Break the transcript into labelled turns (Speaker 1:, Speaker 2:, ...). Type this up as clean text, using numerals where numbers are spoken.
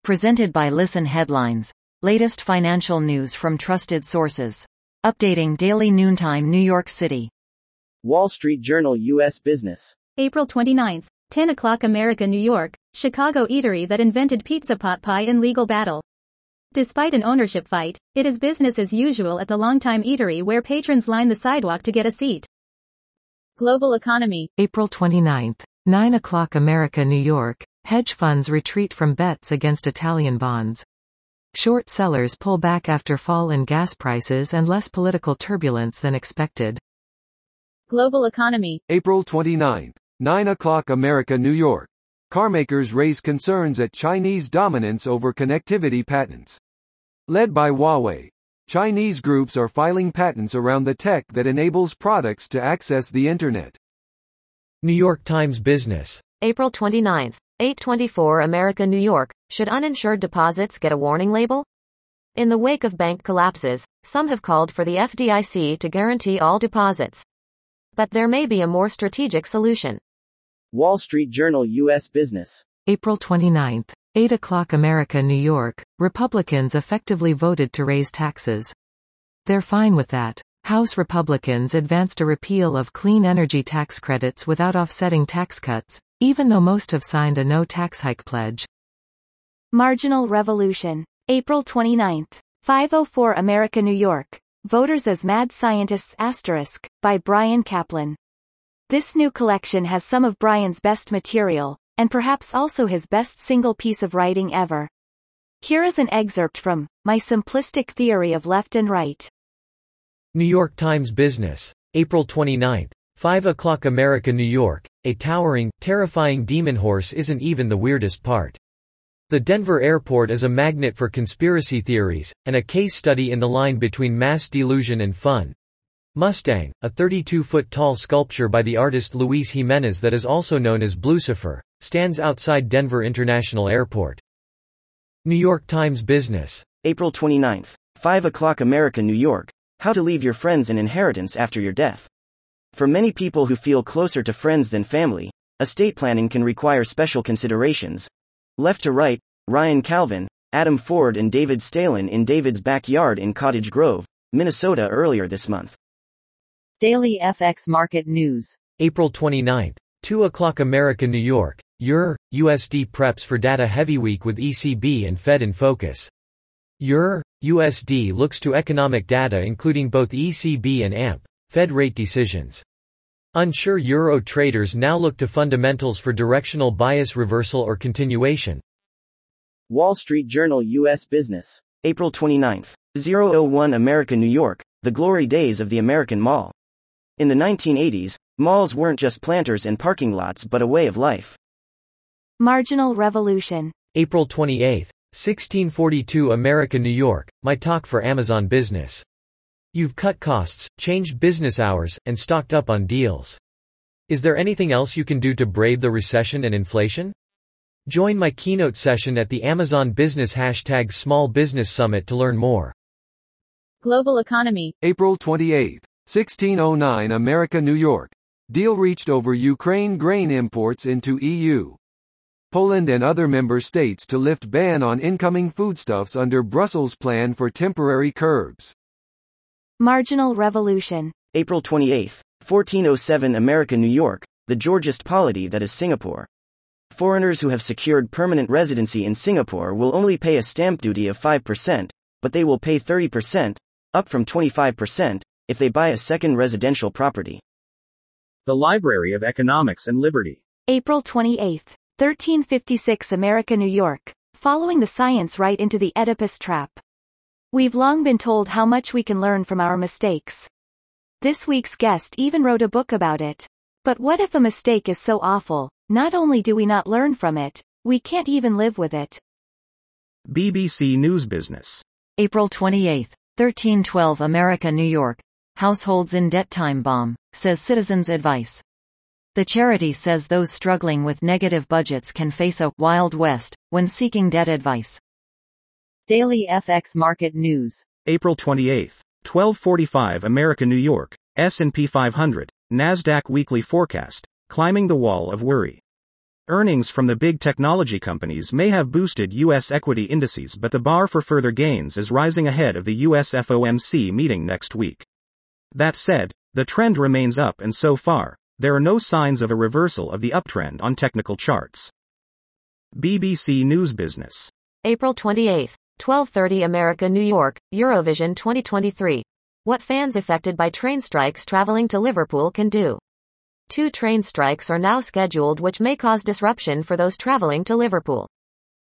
Speaker 1: Presented by Listen Headlines. Latest financial news from trusted sources. Updating daily noontime New York City.
Speaker 2: Wall Street Journal U.S. Business.
Speaker 3: April 29, 10 o'clock America New York, Chicago eatery that invented pizza pot pie in legal battle. Despite an ownership fight, it is business as usual at the longtime eatery where patrons line the sidewalk to get a seat. Global economy.
Speaker 4: April 29, 9 o'clock America New York, hedge funds retreat from bets against Italian bonds. Short sellers pull back after fall in gas prices and less political turbulence than expected.
Speaker 3: Global economy.
Speaker 5: April 29, 9 o'clock America New York. Carmakers raise concerns at Chinese dominance over connectivity patents. Led by Huawei, Chinese groups are filing patents around the tech that enables products to access the Internet.
Speaker 6: New York Times Business.
Speaker 7: April 29, 8:24 America New York, should uninsured deposits get a warning label? In the wake of bank collapses, some have called for the FDIC to guarantee all deposits. But there may be a more strategic solution.
Speaker 2: Wall Street Journal U.S. Business.
Speaker 4: April 29, 8 o'clock America New York, Republicans effectively voted to raise taxes. They're fine with that. House Republicans advanced a repeal of clean energy tax credits without offsetting tax cuts, even though most have signed a no tax hike pledge.
Speaker 8: Marginal Revolution. April 29, 5:04 America New York, Voters as Mad Scientists *, by Bryan Caplan. This new collection has some of Bryan's best material, and perhaps also his best single piece of writing ever. Here is an excerpt from My Simplistic Theory of Left and Right.
Speaker 6: New York Times Business. April 29, 5 o'clock America New York, a towering, terrifying demon horse isn't even the weirdest part. The Denver airport is a magnet for conspiracy theories, and a case study in the line between mass delusion and fun. Mustang, a 32-foot-tall sculpture by the artist Luis Jimenez that is also known as Blucifer, stands outside Denver International Airport. New York Times Business.
Speaker 2: April 29, 5 o'clock America New York, How to Leave Your Friends an Inheritance After Your Death. For many people who feel closer to friends than family, estate planning can require special considerations. Left to Right, Ryan Calvin, Adam Ford and David Stalin in David's backyard in Cottage Grove, Minnesota earlier this month.
Speaker 1: Daily FX Market News.
Speaker 6: April 29, 2 o'clock America New York, EUR/USD preps for data heavy week with ECB and Fed in focus. EUR/USD looks to economic data including both ECB and AMP, Fed rate decisions. Unsure euro traders now look to fundamentals for directional bias reversal or continuation.
Speaker 2: Wall Street Journal U.S. Business. April 29, 001 America New York, The Glory Days of the American Mall. In the 1980s, malls weren't just planters and parking lots but a way of life.
Speaker 8: Marginal Revolution.
Speaker 6: April 28, 1642 America New York, my talk for Amazon Business. You've cut costs, changed business hours, and stocked up on deals. Is there anything else you can do to brave the recession and inflation? Join my keynote session at the Amazon Business #Small Business Summit to learn more.
Speaker 3: Global economy.
Speaker 5: April 28, 1609 America New York. Deal reached over Ukraine grain imports into EU. Poland and other member states to lift ban on incoming foodstuffs under Brussels plan for temporary curbs.
Speaker 8: Marginal Revolution.
Speaker 2: April 28, 1407 America New York, the Georgist polity that is Singapore. Foreigners who have secured permanent residency in Singapore will only pay a stamp duty of 5%, but they will pay 30%, up from 25%, if they buy a second residential property.
Speaker 9: The Library of Economics and Liberty.
Speaker 8: April 28, 1356 America New York, following the science right into the Oedipus trap. We've long been told how much we can learn from our mistakes. This week's guest even wrote a book about it. But what if a mistake is so awful, not only do we not learn from it, we can't even live with it?
Speaker 9: BBC News Business.
Speaker 1: April 28, 1312 America New York, Households in Debt Time Bomb, says Citizens Advice. The charity says those struggling with negative budgets can face a Wild West when seeking debt advice. Daily FX Market News.
Speaker 9: April 28, 12:45 America New York, S&P 500, NASDAQ Weekly Forecast, Climbing the Wall of Worry. Earnings from the big technology companies may have boosted U.S. equity indices, but the bar for further gains is rising ahead of the U.S. FOMC meeting next week. That said, the trend remains up, and so far, there are no signs of a reversal of the uptrend on technical charts. BBC News Business.
Speaker 7: April 28, 12:30 America, New York, Eurovision 2023. What fans affected by train strikes traveling to Liverpool can do. 2 train strikes are now scheduled, which may cause disruption for those traveling to Liverpool.